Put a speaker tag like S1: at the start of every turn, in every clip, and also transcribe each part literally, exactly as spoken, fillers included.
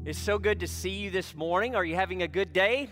S1: It's so good to see you this morning. Are you having a good day?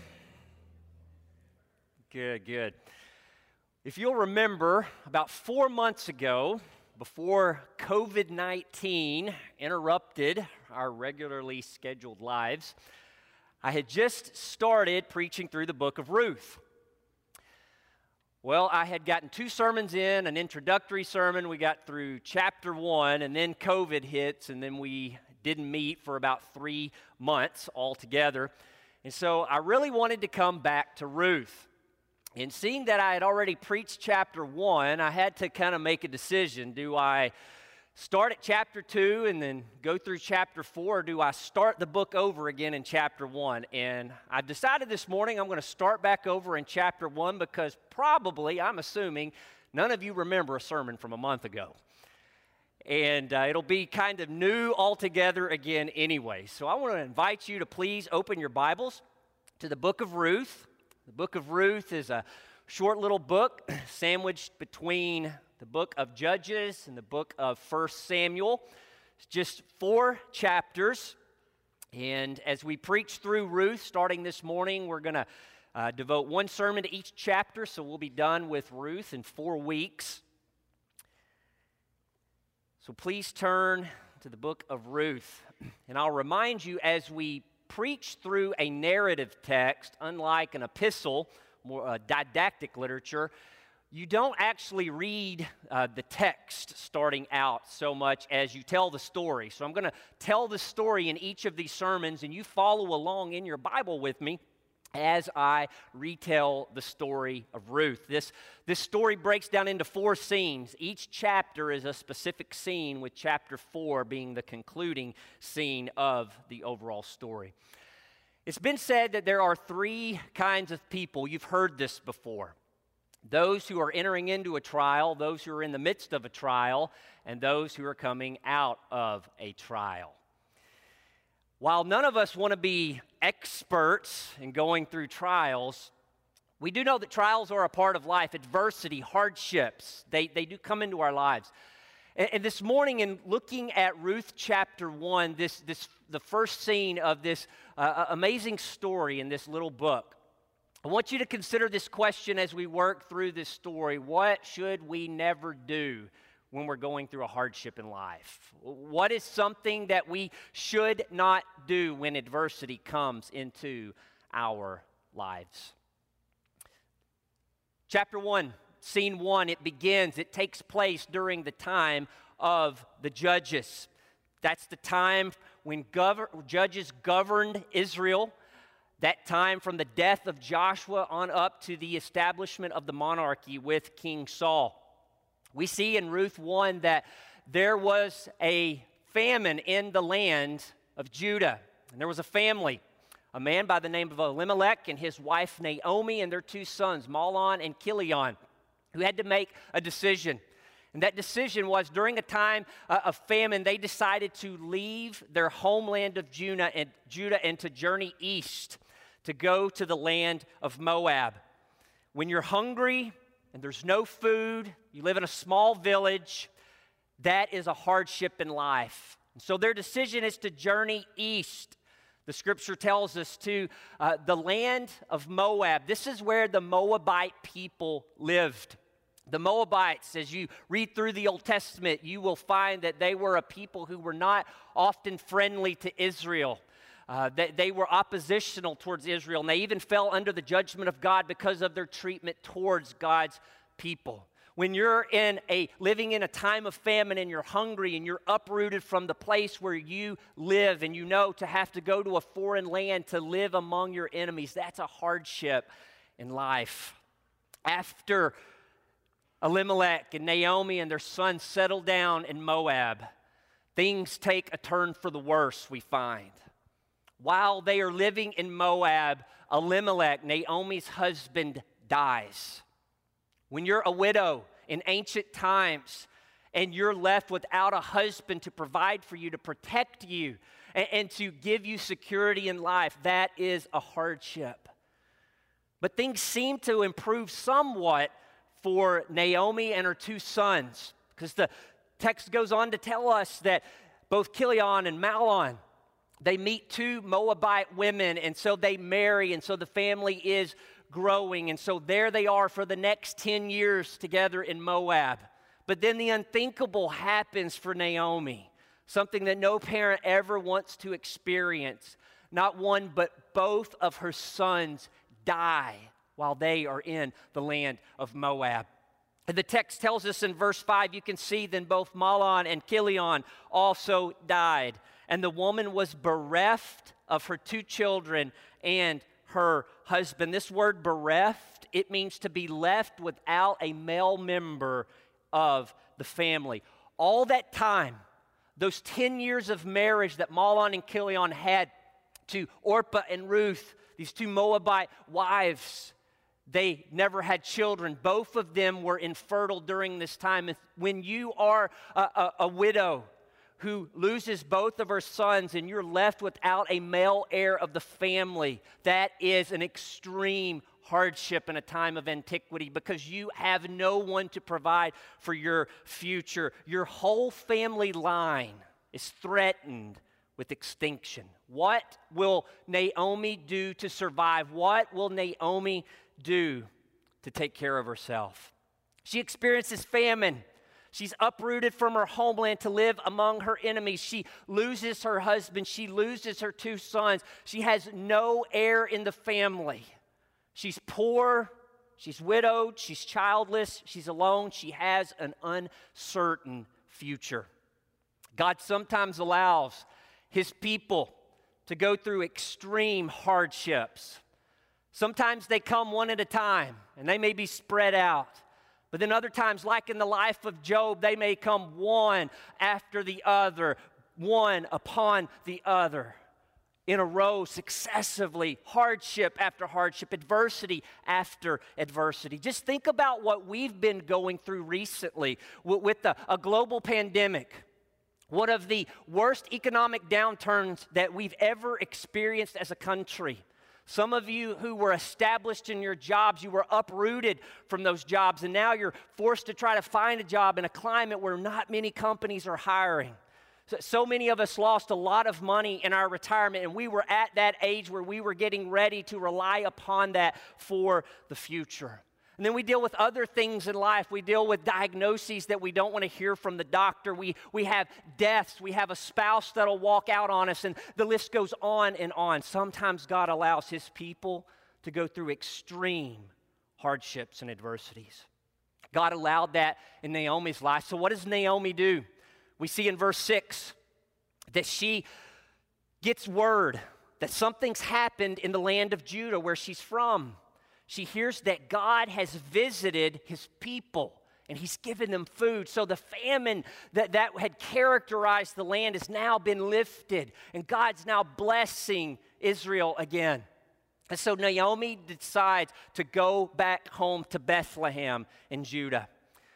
S1: Good, good. If you'll remember, about four months ago, before covid nineteen interrupted our regularly scheduled lives, I had just started preaching through the book of Ruth. Well, I had gotten two sermons in, an introductory sermon. We got through chapter one, and then COVID hits, and then we didn't meet for about three months altogether. And so I really wanted to come back to Ruth. And seeing that I had already preached chapter one, I had to kind of make a decision. Do I start at chapter two and then go through chapter four, or do I start the book over again in chapter one? And I decided this morning I'm going to start back over in chapter one because probably, I'm assuming, none of you remember a sermon from a month ago. And uh, it'll be kind of new altogether again anyway. So I want to invite you to please open your Bibles to the book of Ruth. The book of Ruth is a short little book sandwiched between the book of Judges and the book of First Samuel. It's just four chapters. And as we preach through Ruth, starting this morning, we're going to uh, devote one sermon to each chapter. So we'll be done with Ruth in four weeks. So please turn to the book of Ruth. And I'll remind you, as we preach through a narrative text, unlike an epistle, more uh, didactic literature, you don't actually read uh, the text starting out so much as you tell the story. So I'm going to tell the story in each of these sermons, and you follow along in your Bible with me as I retell the story of Ruth. This, this story breaks down into four scenes. Each chapter is a specific scene, with chapter four being the concluding scene of the overall story. It's been said that there are three kinds of people. You've heard this before. Those who are entering into a trial, those who are in the midst of a trial, and those who are coming out of a trial. While none of us want to be experts in going through trials, we do know that trials are a part of life. Adversity, hardships, they, they do come into our lives. And, and this morning, in looking at Ruth chapter one, this, this the first scene of this uh, amazing story in this little book, I want you to consider this question as we work through this story. What should we never do when we're going through a hardship in life? What is something that we should not do when adversity comes into our lives? Chapter one, scene one, it begins, it takes place during the time of the judges. That's the time when gov- judges governed Israel. That time from the death of Joshua on up to the establishment of the monarchy with King Saul. We see in Ruth one that there was a famine in the land of Judah. And there was a family, a man by the name of Elimelech and his wife Naomi and their two sons, Mahlon and Chilion, who had to make a decision. And that decision was, during a time uh, of famine, they decided to leave their homeland of Judah and, Judah and to journey east to go to the land of Moab. When you're hungry and there's no food, you live in a small village, that is a hardship in life. And so their decision is to journey east. The scripture tells us to uh, the land of Moab. This is where the Moabite people lived. The Moabites, as you read through the Old Testament, you will find that they were a people who were not often friendly to Israel. Uh, they, they were oppositional towards Israel, and they even fell under the judgment of God because of their treatment towards God's people. When you're in a living in a time of famine and you're hungry and you're uprooted from the place where you live, and you know to have to go to a foreign land to live among your enemies, that's a hardship in life. After Elimelech and Naomi and their son settled down in Moab, things take a turn for the worse, we find. While they are living in Moab, Elimelech, Naomi's husband, dies. When you're a widow in ancient times and you're left without a husband to provide for you, to protect you, and, and to give you security in life, that is a hardship. But things seem to improve somewhat for Naomi and her two sons, because the text goes on to tell us that both Chilion and Mahlon they meet two Moabite women, and so they marry, and so the family is growing. And so there they are for the next ten years together in Moab. But then the unthinkable happens for Naomi, something that no parent ever wants to experience. Not one, but both of her sons die while they are in the land of Moab. And the text tells us in verse five, you can see then both Mahlon and Chilion also died. And the woman was bereft of her two children and her husband. This word bereft, it means to be left without a male member of the family. All that time, those ten years of marriage that Mahlon and Chilion had to Orpah and Ruth, these two Moabite wives, they never had children. Both of them were infertile during this time. When you are a, a, a widow who loses both of her sons and you're left without a male heir of the family, that is an extreme hardship in a time of antiquity because you have no one to provide for your future. Your whole family line is threatened with extinction. What will Naomi do to survive? What will Naomi do to take care of herself? She experiences famine. She's uprooted from her homeland to live among her enemies. She loses her husband. She loses her two sons. She has no heir in the family. She's poor. She's widowed. She's childless. She's alone. She has an uncertain future. God sometimes allows His people to go through extreme hardships. Sometimes they come one at a time, and they may be spread out. But then other times, like in the life of Job, they may come one after the other, one upon the other, in a row, successively, hardship after hardship, adversity after adversity. Just think about what we've been going through recently with the, a global pandemic. One of the worst economic downturns that we've ever experienced as a country. Some of you who were established in your jobs, you were uprooted from those jobs, and now you're forced to try to find a job in a climate where not many companies are hiring. So, so many of us lost a lot of money in our retirement, and we were at that age where we were getting ready to rely upon that for the future. And then we deal with other things in life. We deal with diagnoses that we don't want to hear from the doctor. We, we have deaths. We have a spouse that'll walk out on us, and the list goes on and on. Sometimes God allows His people to go through extreme hardships and adversities. God allowed that in Naomi's life. So what does Naomi do? We see in verse six that she gets word that something's happened in the land of Judah where she's from. She hears that God has visited His people and He's given them food. So the famine that, that had characterized the land has now been lifted, and God's now blessing Israel again. And so Naomi decides to go back home to Bethlehem in Judah.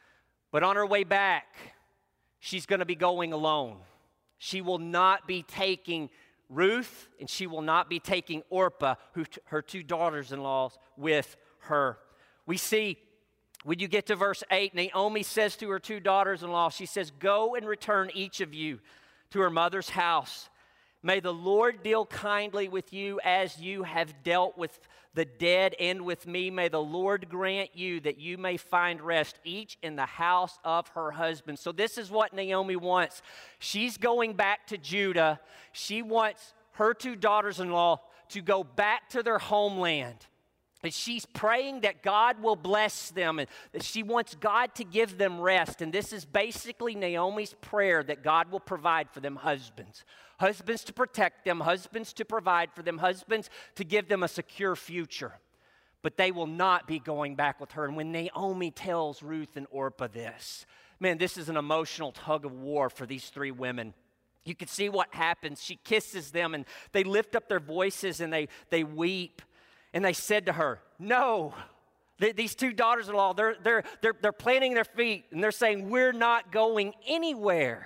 S1: But on her way back, she's going to be going alone. She will not be taking Ruth, and she will not be taking Orpah, who t- her two daughters-in-law, with her. We see, when you get to verse eight, Naomi says to her two daughters-in-law, she says, "Go and return each of you to her mother's house. May the Lord deal kindly with you as you have dealt with the dead and with me. May the Lord grant you that you may find rest, each in the house of her husband." So this is what Naomi wants. She's going back to Judah. She wants her two daughters-in-law to go back to their homeland. And she's praying that God will bless them, and that she wants God to give them rest. And this is basically Naomi's prayer, that God will provide for them husbands. Husbands to protect them, husbands to provide for them, husbands to give them a secure future. But they will not be going back with her. And when Naomi tells Ruth and Orpah this, man, this is an emotional tug of war for these three women. You can see what happens. She kisses them, and they lift up their voices, and they, they weep. And they said to her, "No." These two daughters-in-law, they're, they're, they're, they're planting their feet, and they're saying, "We're not going anywhere.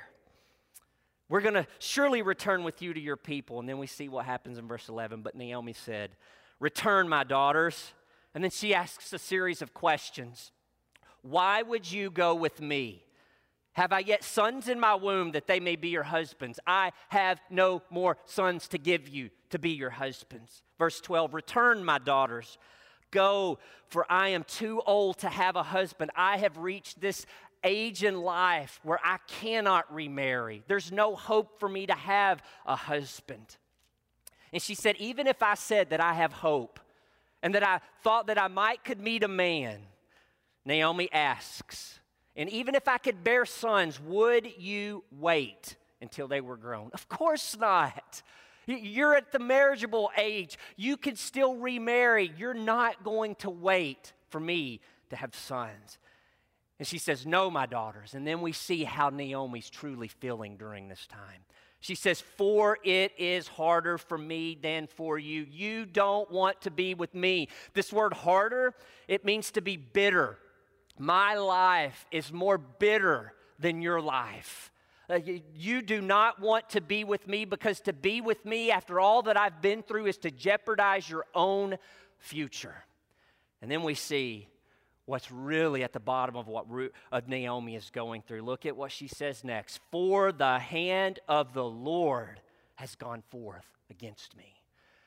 S1: We're going to surely return with you to your people." And then we see what happens in verse eleven. But Naomi said, "Return, my daughters." And then she asks a series of questions. "Why would you go with me? Have I yet sons in my womb that they may be your husbands? I have no more sons to give you to be your husbands. Verse twelve, return, my daughters. Go, for I am too old to have a husband. I have reached this age in life where I cannot remarry. There's no hope for me to have a husband. And she said, even if I said that I have hope and that I thought that I might could meet a man, Naomi asks, and even if I could bear sons, would you wait until they were grown? Of course not. You're at the marriageable age. You can still remarry. You're not going to wait for me to have sons. And she says, no, my daughters. And then we see how Naomi's truly feeling during this time. She says, for it is harder for me than for you. You don't want to be with me. This word harder, it means to be bitter. My life is more bitter than your life. Uh, you, you do not want to be with me, because to be with me after all that I've been through is to jeopardize your own future. And then we see what's really at the bottom of what Ruth, of Naomi is going through. Look at what she says next. For the hand of the Lord has gone forth against me.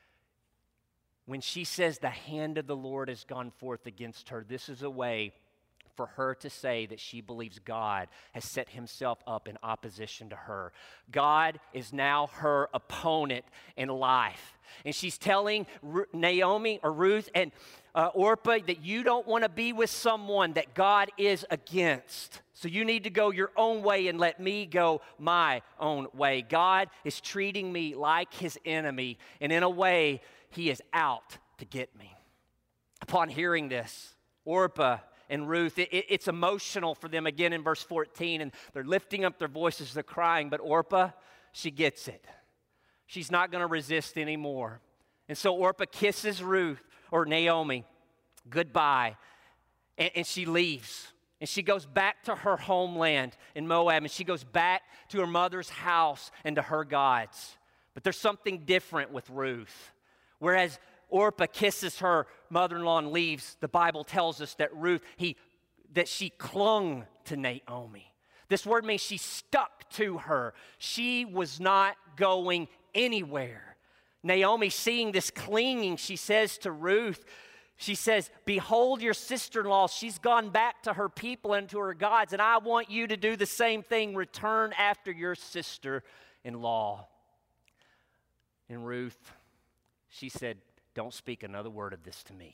S1: When she says the hand of the Lord has gone forth against her, this is a way for her to say that she believes God has set himself up in opposition to her. God is now her opponent in life. And she's telling Naomi or Ruth and uh, Orpah that you don't want to be with someone that God is against. So you need to go your own way and let me go my own way. God is treating me like his enemy, and in a way, he is out to get me. Upon hearing this, Orpah and Ruth, it, it, it's emotional for them again in verse fourteen, and they're lifting up their voices, they're crying, but Orpah, she gets it. She's not going to resist anymore. And so Orpah kisses Ruth, or Naomi, goodbye, and, and she leaves. And she goes back to her homeland in Moab, and she goes back to her mother's house and to her gods. But there's something different with Ruth. Whereas Orpah kisses her mother-in-law and leaves, the Bible tells us that Ruth, he, that she clung to Naomi. This word means she stuck to her. She was not going anywhere. Naomi, seeing this clinging, she says to Ruth, she says, behold your sister-in-law, she's gone back to her people and to her gods, and I want you to do the same thing, return after your sister-in-law. And Ruth, she said, don't speak another word of this to me.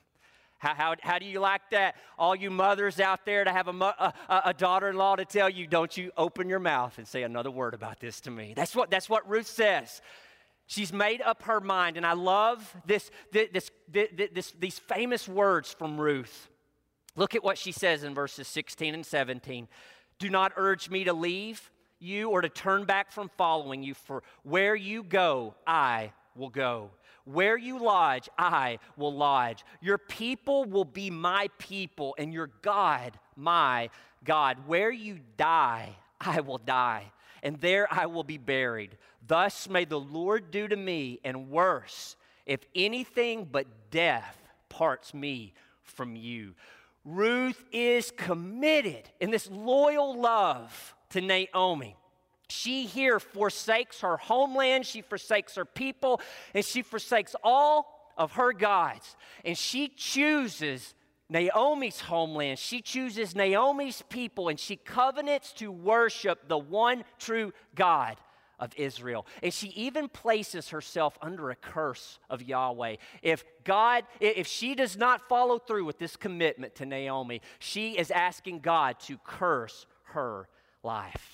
S1: How, how, how do you like that? All you mothers out there to have a, a, a daughter-in-law to tell you, don't you open your mouth and say another word about this to me. That's what, that's what Ruth says. She's made up her mind, and I love this, this, this, this, these famous words from Ruth. Look at what she says in verses sixteen and seventeen. Do not urge me to leave you or to turn back from following you, for where you go, I will go. Where you lodge, I will lodge. Your people will be my people, and your God, my God. Where you die, I will die, and there I will be buried. Thus may the Lord do to me, and worse, if anything but death parts me from you. Ruth is committed in this loyal love to Naomi. She here forsakes her homeland, she forsakes her people, and she forsakes all of her gods. And she chooses Naomi's homeland. She chooses Naomi's people, and she covenants to worship the one true God of Israel. And she even places herself under a curse of Yahweh. If God, if she does not follow through with this commitment to Naomi, she is asking God to curse her life.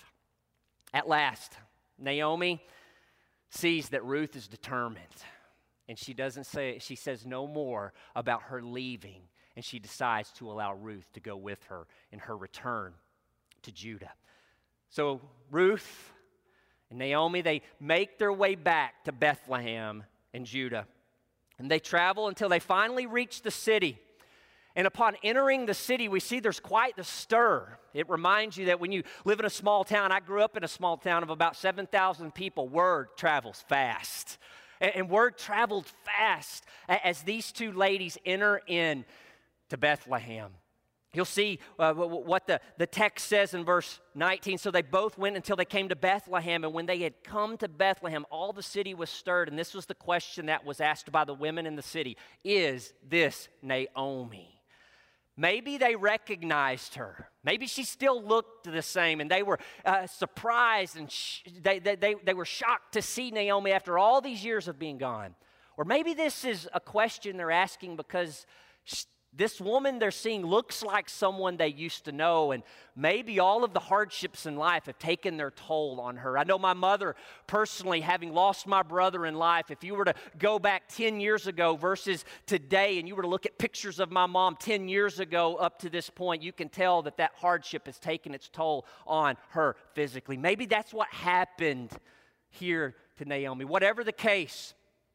S1: At last, Naomi sees that Ruth is determined, and she doesn't say, she says no more about her leaving, and she decides to allow Ruth to go with her in her return to Judah. So Ruth and Naomi, they make their way back to Bethlehem in Judah, and they travel until they finally reach the city. And upon entering the city, we see there's quite the stir. It reminds you that when you live in a small town, I grew up in a small town of about seven thousand people, word travels fast. And, and word traveled fast as these two ladies enter in to Bethlehem. You'll see uh, what the, the text says in verse nineteen. So they both went until they came to Bethlehem. And when they had come to Bethlehem, all the city was stirred. And this was the question that was asked by the women in the city. Is this Naomi? Maybe they recognized her. Maybe she still looked the same. And they were uh, surprised and sh- they, they, they, they were shocked to see Naomi after all these years of being gone. Or maybe this is a question they're asking because she, this woman they're seeing looks like someone they used to know, and maybe all of the hardships in life have taken their toll on her. I know my mother personally, having lost my brother in life, if you were to go back ten years ago versus today, and you were to look at pictures of my mom ten years ago up to this point, you can tell that that hardship has taken its toll on her physically. Maybe that's what happened here to Naomi. Whatever the case,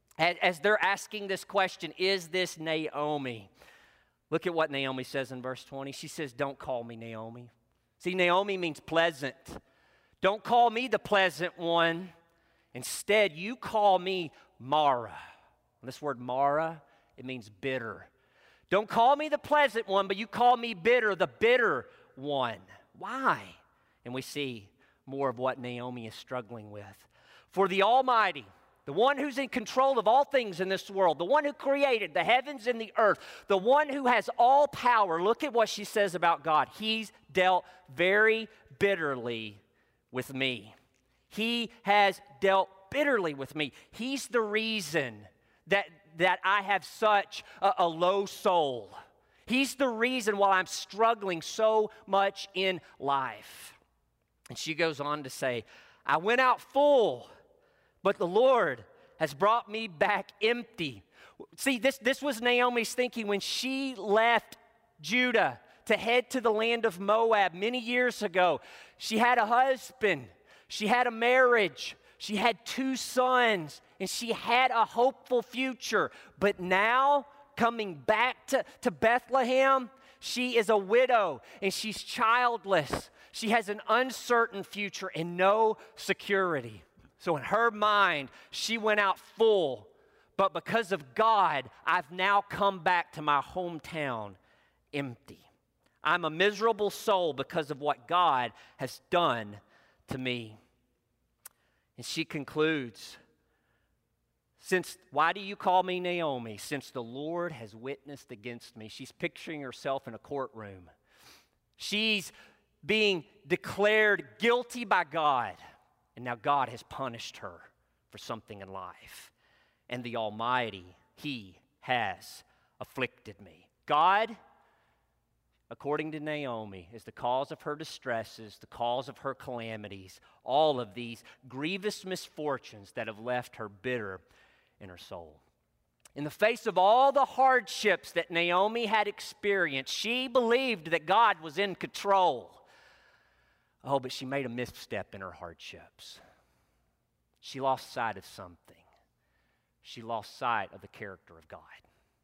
S1: as they're asking this question, is this Naomi? Look at what Naomi says in verse twenty. She says, don't call me Naomi. See, Naomi means pleasant. Don't call me the pleasant one. Instead, you call me Mara. And this word Mara, it means bitter. Don't call me the pleasant one, but you call me bitter, the bitter one. Why? And we see more of what Naomi is struggling with. For the Almighty, the one who's in control of all things in this world, the one who created the heavens and the earth, the one who has all power. Look at what she says about God. He's dealt very bitterly with me. He has dealt bitterly with me. He's the reason that, that I have such a, a low soul. He's the reason why I'm struggling so much in life. And she goes on to say, I went out full, but the Lord has brought me back empty. See, this, this was Naomi's thinking when she left Judah to head to the land of Moab many years ago. She had a husband. She had a marriage. She had two sons. And she had a hopeful future. But now, coming back to, to Bethlehem, she is a widow and she's childless. She has an uncertain future and no security. So in her mind, she went out full, but because of God, I've now come back to my hometown empty. I'm a miserable soul because of what God has done to me. And she concludes, Since, why do you call me Naomi? Since the Lord has witnessed against me. She's picturing herself in a courtroom. She's being declared guilty by God. And now God has punished her for something in life. And the Almighty, He has afflicted me. God, according to Naomi, is the cause of her distresses, the cause of her calamities, all of these grievous misfortunes that have left her bitter in her soul. In the face of all the hardships that Naomi had experienced, she believed that God was in control. Oh, but she made a misstep in her hardships. She lost sight of something. She lost sight of the character of God.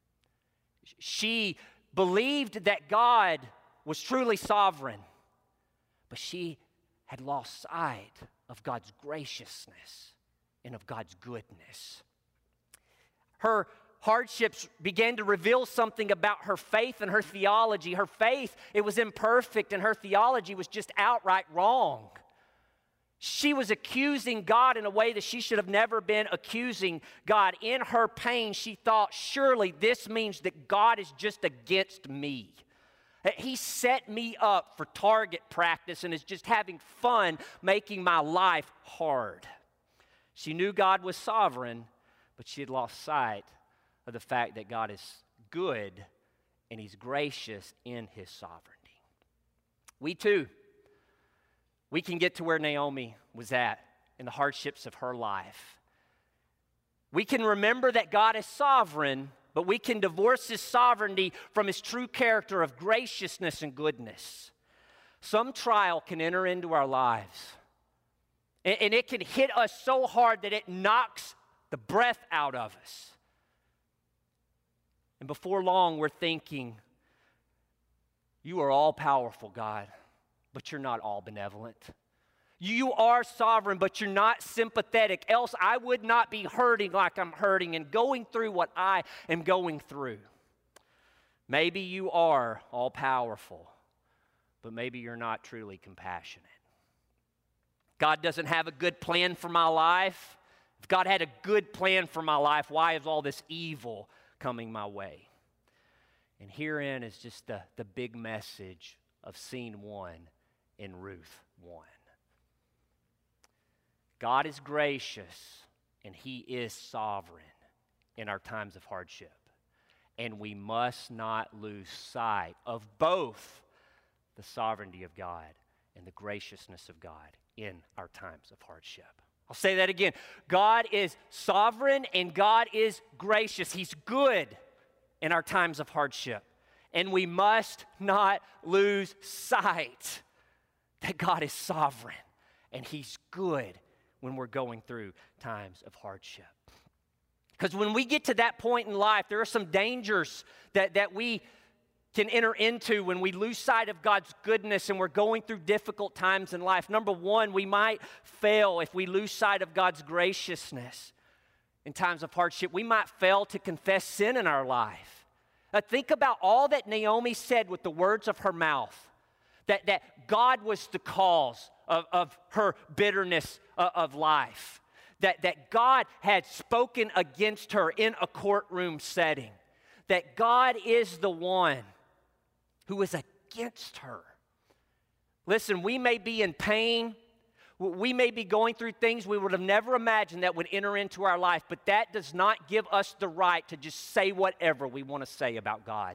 S1: She believed that God was truly sovereign, but she had lost sight of God's graciousness and of God's goodness. Her hardships began to reveal something about her faith and her theology. Her faith, it was imperfect, and her theology was just outright wrong. She was accusing God in a way that she should have never been accusing God. In her pain, she thought, surely this means that God is just against me. He set me up for target practice and is just having fun making my life hard. She knew God was sovereign, but she had lost sight of the fact that God is good and He's gracious in His sovereignty. We too, we can get to where Naomi was at in the hardships of her life. We can remember that God is sovereign, but we can divorce His sovereignty from His true character of graciousness and goodness. Some trial can enter into our lives, and, and it can hit us so hard that it knocks the breath out of us. And before long, we're thinking, you are all powerful, God, but you're not all benevolent. You are sovereign, but you're not sympathetic. Else I would not be hurting like I'm hurting and going through what I am going through. Maybe you are all powerful, but maybe you're not truly compassionate. God doesn't have a good plan for my life. If God had a good plan for my life, why is all this evil coming my way? And herein is just the, the big message of scene one in Ruth one. God is gracious and He is sovereign in our times of hardship. And we must not lose sight of both the sovereignty of God and the graciousness of God in our times of hardship. I'll say that again. God is sovereign and God is gracious. He's good in our times of hardship. And we must not lose sight that God is sovereign and He's good when we're going through times of hardship. Because when we get to that point in life, there are some dangers that, that we can enter into when we lose sight of God's goodness and we're going through difficult times in life. Number one, we might fail if we lose sight of God's graciousness in times of hardship. We might fail to confess sin in our life. Now, think about all that Naomi said with the words of her mouth, that, that God was the cause of, of her bitterness uh, of life, that, that God had spoken against her in a courtroom setting, that God is the one who is against her. Listen, we may be in pain. We may be going through things we would have never imagined that would enter into our life, but that does not give us the right to just say whatever we want to say about God.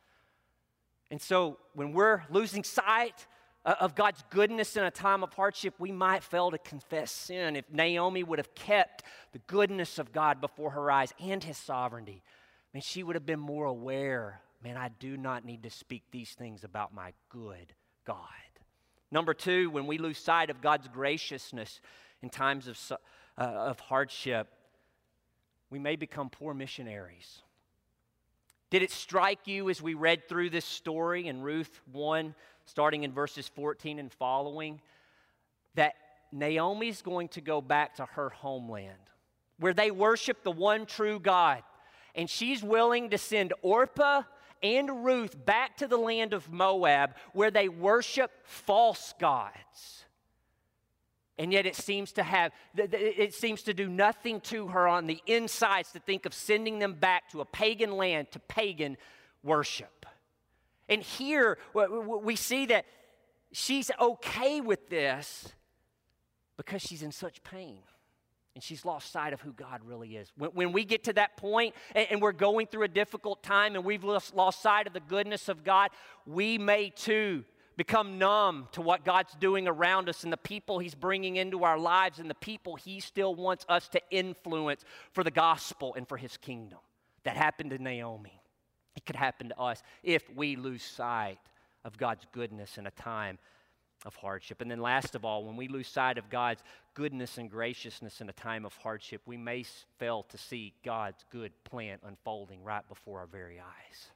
S1: And so when we're losing sight of God's goodness in a time of hardship, we might fail to confess sin. If Naomi would have kept the goodness of God before her eyes and His sovereignty, I mean, she would have been more aware, man, I do not need to speak these things about my good God. Number two, when we lose sight of God's graciousness in times of, uh, of hardship, we may become poor missionaries. Did it strike you as we read through this story in Ruth one, starting in verses fourteen and following, that Naomi's going to go back to her homeland where they worship the one true God, and she's willing to send Orpah and Ruth back to the land of Moab where they worship false gods. And yet it seems to have, it seems to do nothing to her on the insides to think of sending them back to a pagan land, to pagan worship. And here we see that she's okay with this because she's in such pain. And she's lost sight of who God really is. When, when we get to that point and, and we're going through a difficult time and we've lost, lost sight of the goodness of God, we may too become numb to what God's doing around us and the people He's bringing into our lives and the people He still wants us to influence for the gospel and for His kingdom. That happened to Naomi. It could happen to us if we lose sight of God's goodness in a time of hardship. And then last of all, when we lose sight of God's goodness and graciousness in a time of hardship, we may fail to see God's good plan unfolding right before our very eyes.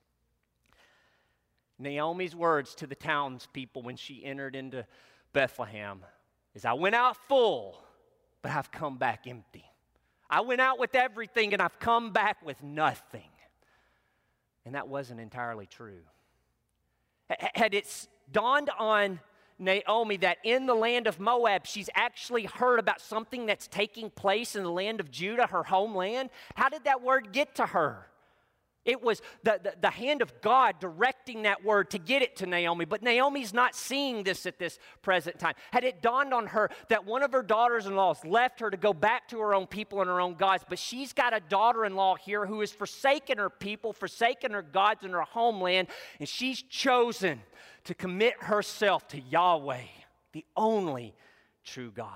S1: Naomi's words to the townspeople when she entered into Bethlehem is, I went out full, but I've come back empty. I went out with everything and I've come back with nothing. And that wasn't entirely true. Had it dawned on Naomi that in the land of Moab, she's actually heard about something that's taking place in the land of Judah, her homeland, how did that word get to her? It was the, the, the hand of God directing that word to get it to Naomi. But Naomi's not seeing this at this present time. Had it dawned on her that one of her daughters-in-laws left her to go back to her own people and her own gods, but she's got a daughter-in-law here who has forsaken her people, forsaken her gods and her homeland, and she's chosen to commit herself to Yahweh, the only true God.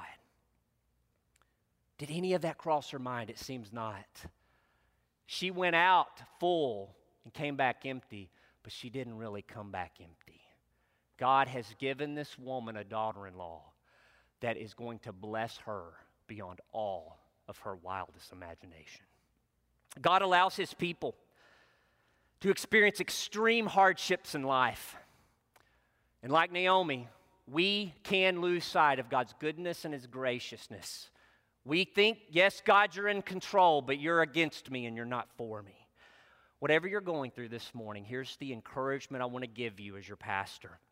S1: Did any of that cross her mind? It seems not. She went out full and came back empty, but she didn't really come back empty. God has given this woman a daughter-in-law that is going to bless her beyond all of her wildest imagination. God allows His people to experience extreme hardships in life. And like Naomi, we can lose sight of God's goodness and His graciousness. We think, yes, God, you're in control, but you're against me and you're not for me. Whatever you're going through this morning, here's the encouragement I want to give you as your pastor.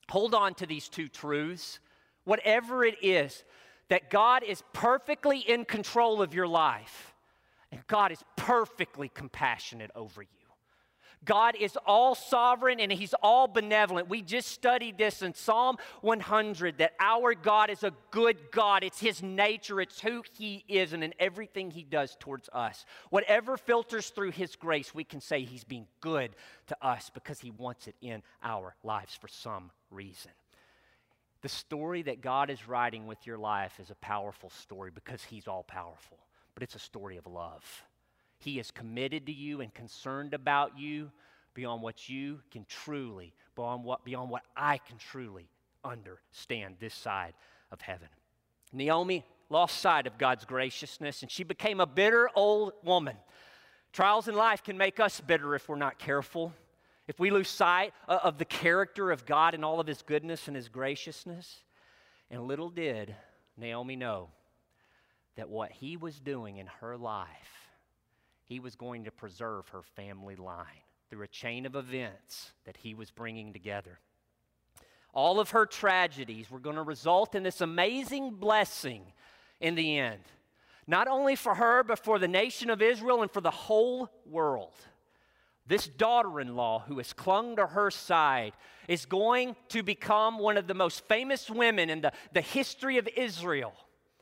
S1: Hold on to these two truths. Whatever it is, that God is perfectly in control of your life, and God is perfectly compassionate over you. God is all sovereign and He's all benevolent. We just studied this in Psalm one hundred, that our God is a good God. It's His nature. It's who He is, and in everything He does towards us. Whatever filters through His grace, we can say He's being good to us because He wants it in our lives for some reason. The story that God is writing with your life is a powerful story because He's all powerful, but it's a story of love. He is committed to you and concerned about you beyond what you can truly, beyond what, beyond what I can truly understand this side of heaven. Naomi lost sight of God's graciousness, and she became a bitter old woman. Trials in life can make us bitter if we're not careful. If we lose sight of the character of God and all of His goodness and His graciousness. And little did Naomi know that what He was doing in her life, He was going to preserve her family line through a chain of events that He was bringing together. All of her tragedies were going to result in this amazing blessing in the end. Not only for her, but for the nation of Israel and for the whole world. This daughter-in-law who has clung to her side is going to become one of the most famous women in the, the history of Israel.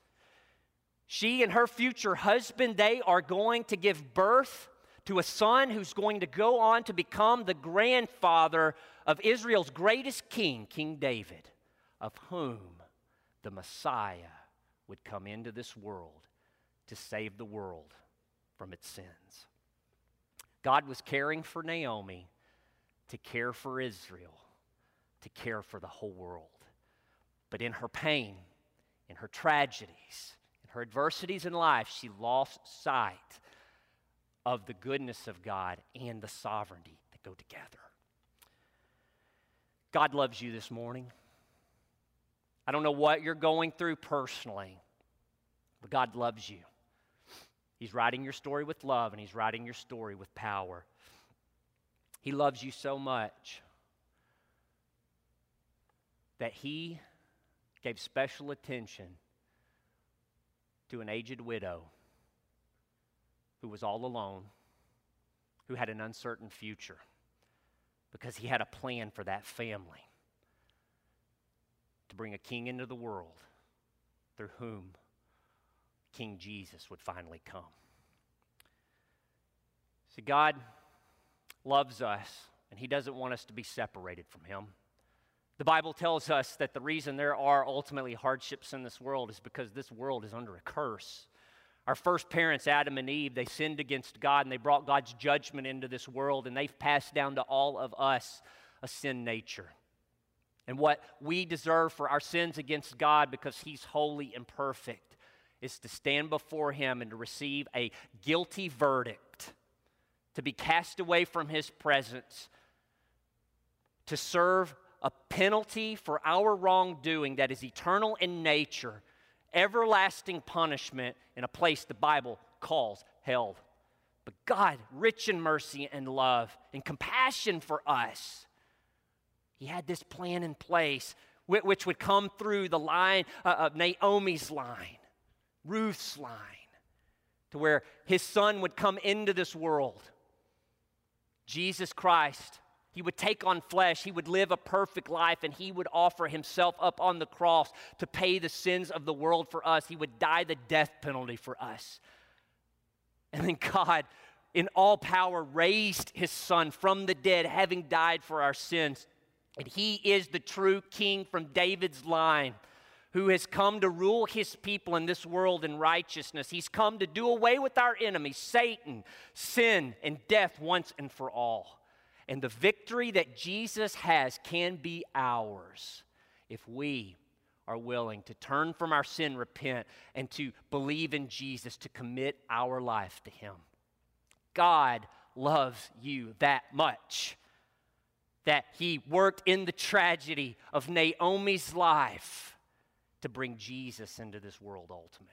S1: She and her future husband, they are going to give birth to a son who's going to go on to become the grandfather of Israel's greatest king, King David, of whom the Messiah would come into this world to save the world from its sins. God was caring for Naomi to care for Israel, to care for the whole world. But in her pain, in her tragedies, her adversities in life, she lost sight of the goodness of God and the sovereignty that go together. God loves you this morning. I don't know what you're going through personally, but God loves you. He's writing your story with love, and He's writing your story with power. He loves you so much that He gave special attention to an aged widow who was all alone, who had an uncertain future, because He had a plan for that family to bring a king into the world through whom King Jesus would finally come. See, God loves us, and He doesn't want us to be separated from Him. The Bible tells us that the reason there are ultimately hardships in this world is because this world is under a curse. Our first parents, Adam and Eve, they sinned against God and they brought God's judgment into this world, and they've passed down to all of us a sin nature. And what we deserve for our sins against God, because He's holy and perfect, is to stand before Him and to receive a guilty verdict, to be cast away from His presence, to serve a penalty for our wrongdoing that is eternal in nature, everlasting punishment in a place the Bible calls hell. But God, rich in mercy and love and compassion for us, He had this plan in place which would come through the line of Naomi's line, Ruth's line, to where His son would come into this world. Jesus Christ, He would take on flesh, He would live a perfect life, and He would offer Himself up on the cross to pay the sins of the world for us. He would die the death penalty for us. And then God, in all power, raised His Son from the dead, having died for our sins. And He is the true King from David's line, who has come to rule His people in this world in righteousness. He's come to do away with our enemies, Satan, sin, and death once and for all. And the victory that Jesus has can be ours if we are willing to turn from our sin, repent, and to believe in Jesus, to commit our life to Him. God loves you that much that He worked in the tragedy of Naomi's life to bring Jesus into this world ultimately.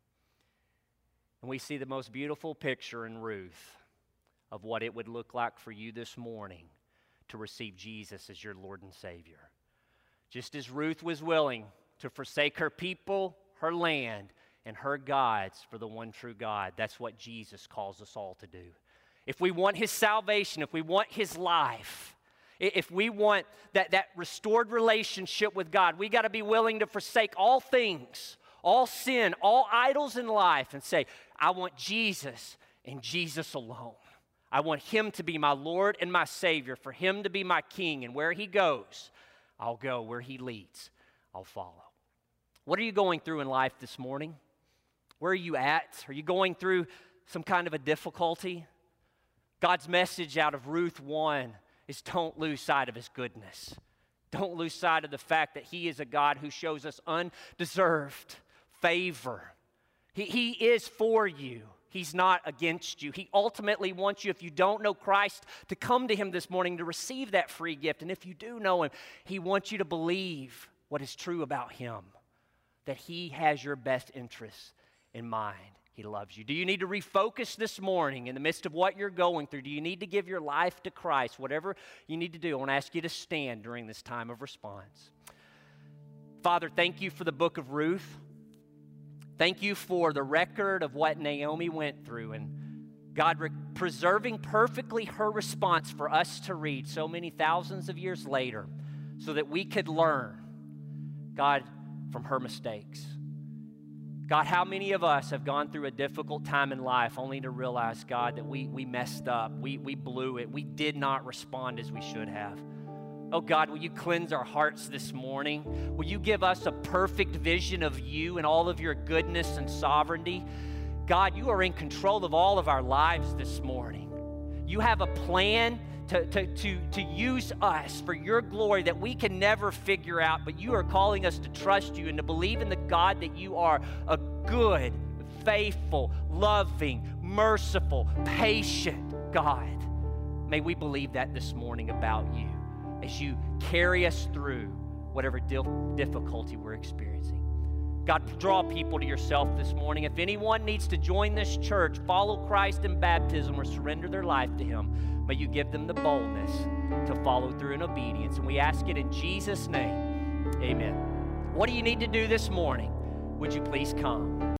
S1: And we see the most beautiful picture in Ruth of what it would look like for you this morning to receive Jesus as your Lord and Savior. Just as Ruth was willing to forsake her people, her land, and her gods for the one true God, that's what Jesus calls us all to do. If we want his salvation, if we want his life, if we want that, that restored relationship with God, we got to be willing to forsake all things, all sin, all idols in life, and say, I want Jesus and Jesus alone. I want him to be my Lord and my Savior, for him to be my King, and where he goes, I'll go. Where he leads, I'll follow. What are you going through in life this morning? Where are you at? Are you going through some kind of a difficulty? God's message out of Ruth one is don't lose sight of his goodness. Don't lose sight of the fact that he is a God who shows us undeserved favor. He, he is for you. He's not against you. He ultimately wants you, if you don't know Christ, to come to him this morning to receive that free gift. And if you do know him, he wants you to believe what is true about him, that he has your best interests in mind. He loves you. Do you need to refocus this morning in the midst of what you're going through? Do you need to give your life to Christ? Whatever you need to do, I want to ask you to stand during this time of response. Father, thank you for the book of Ruth. Thank you for the record of what Naomi went through, and God, re- preserving perfectly her response for us to read so many thousands of years later so that we could learn, God, from her mistakes. God, how many of us have gone through a difficult time in life only to realize, God, that we, we messed up, we, we blew it, we did not respond as we should have. Oh God, will you cleanse our hearts this morning? Will you give us a perfect vision of you and all of your goodness and sovereignty? God, you are in control of all of our lives this morning. You have a plan to, to, to, to use us for your glory that we can never figure out, but you are calling us to trust you and to believe in the God that you are, a good, faithful, loving, merciful, patient God. May we believe that this morning about you as you carry us through whatever difficulty we're experiencing. God, draw people to yourself this morning. If anyone needs to join this church, follow Christ in baptism, or surrender their life to him, may you give them the boldness to follow through in obedience. And we ask it in Jesus' name. Amen. What do you need to do this morning? Would you please come?